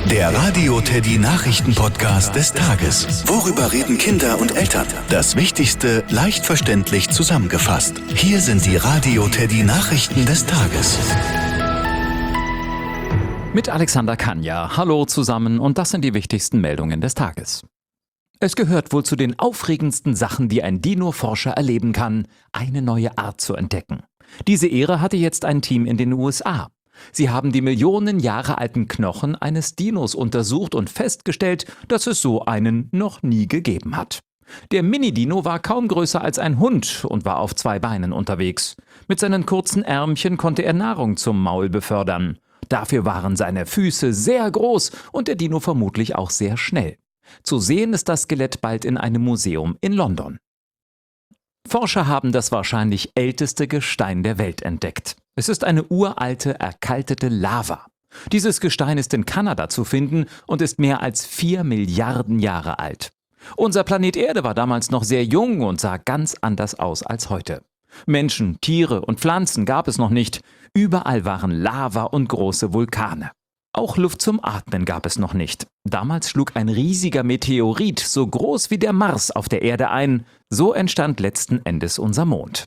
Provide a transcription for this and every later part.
Der Radio Teddy Nachrichten-Podcast des Tages. Worüber reden Kinder und Eltern? Das Wichtigste leicht verständlich zusammengefasst. Hier sind die Radio Teddy Nachrichten des Tages. Mit Alexander Kanja. Hallo zusammen und das sind die wichtigsten Meldungen des Tages. Es gehört wohl zu den aufregendsten Sachen, die ein Dino-Forscher erleben kann, eine neue Art zu entdecken. Diese Ehre hatte jetzt ein Team in den USA. Sie haben die Millionen Jahre alten Knochen eines Dinos untersucht und festgestellt, dass es so einen noch nie gegeben hat. Der Mini-Dino war kaum größer als ein Hund und war auf 2 Beinen unterwegs. Mit seinen kurzen Ärmchen konnte er Nahrung zum Maul befördern. Dafür waren seine Füße sehr groß und der Dino vermutlich auch sehr schnell. Zu sehen ist das Skelett bald in einem Museum in London. Forscher haben das wahrscheinlich älteste Gestein der Welt entdeckt. Es ist eine uralte, erkaltete Lava. Dieses Gestein ist in Kanada zu finden und ist mehr als 4 Milliarden Jahre alt. Unser Planet Erde war damals noch sehr jung und sah ganz anders aus als heute. Menschen, Tiere und Pflanzen gab es noch nicht. Überall waren Lava und große Vulkane. Auch Luft zum Atmen gab es noch nicht. Damals schlug ein riesiger Meteorit, so groß wie der Mars, auf der Erde ein. So entstand letzten Endes unser Mond.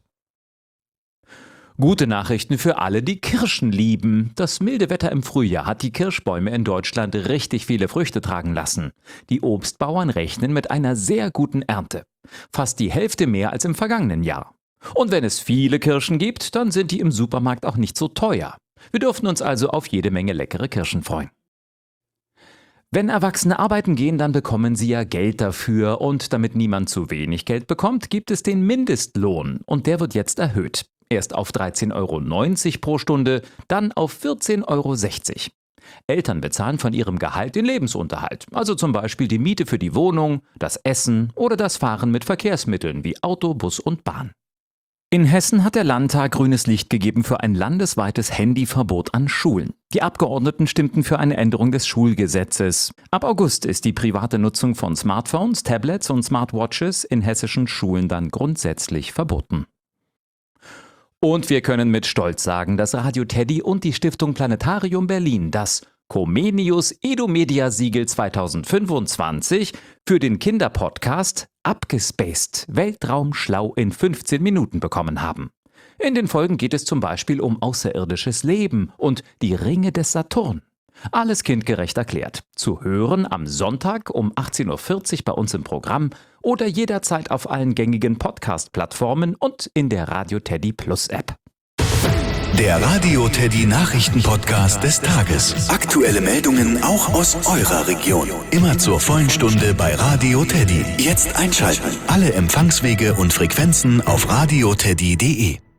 Gute Nachrichten für alle, die Kirschen lieben. Das milde Wetter im Frühjahr hat die Kirschbäume in Deutschland richtig viele Früchte tragen lassen. Die Obstbauern rechnen mit einer sehr guten Ernte. Fast die Hälfte mehr als im vergangenen Jahr. Und wenn es viele Kirschen gibt, dann sind die im Supermarkt auch nicht so teuer. Wir dürfen uns also auf jede Menge leckere Kirschen freuen. Wenn Erwachsene arbeiten gehen, dann bekommen sie ja Geld dafür. Und damit niemand zu wenig Geld bekommt, gibt es den Mindestlohn. Und der wird jetzt erhöht. Erst auf 13,90 € pro Stunde, dann auf 14,60 €. Eltern bezahlen von ihrem Gehalt den Lebensunterhalt. Also zum Beispiel die Miete für die Wohnung, das Essen oder das Fahren mit Verkehrsmitteln wie Auto, Bus und Bahn. In Hessen hat der Landtag grünes Licht gegeben für ein landesweites Handyverbot an Schulen. Die Abgeordneten stimmten für eine Änderung des Schulgesetzes. Ab August ist die private Nutzung von Smartphones, Tablets und Smartwatches in hessischen Schulen dann grundsätzlich verboten. Und wir können mit Stolz sagen, dass Radio Teddy und die Stiftung Planetarium Berlin das Comenius Edu-Media Siegel 2025 für den Kinderpodcast Abgespaced Weltraum schlau in 15 Minuten bekommen haben. In den Folgen geht es zum Beispiel um außerirdisches Leben und die Ringe des Saturn. Alles kindgerecht erklärt. Zu hören am Sonntag um 18:40 Uhr bei uns im Programm oder jederzeit auf allen gängigen Podcast-Plattformen und in der Radio Teddy Plus App. Der Radio Teddy Nachrichten-Podcast des Tages. Aktuelle Meldungen auch aus eurer Region. Immer zur vollen Stunde bei Radio Teddy. Jetzt einschalten. Alle Empfangswege und Frequenzen auf radioteddy.de.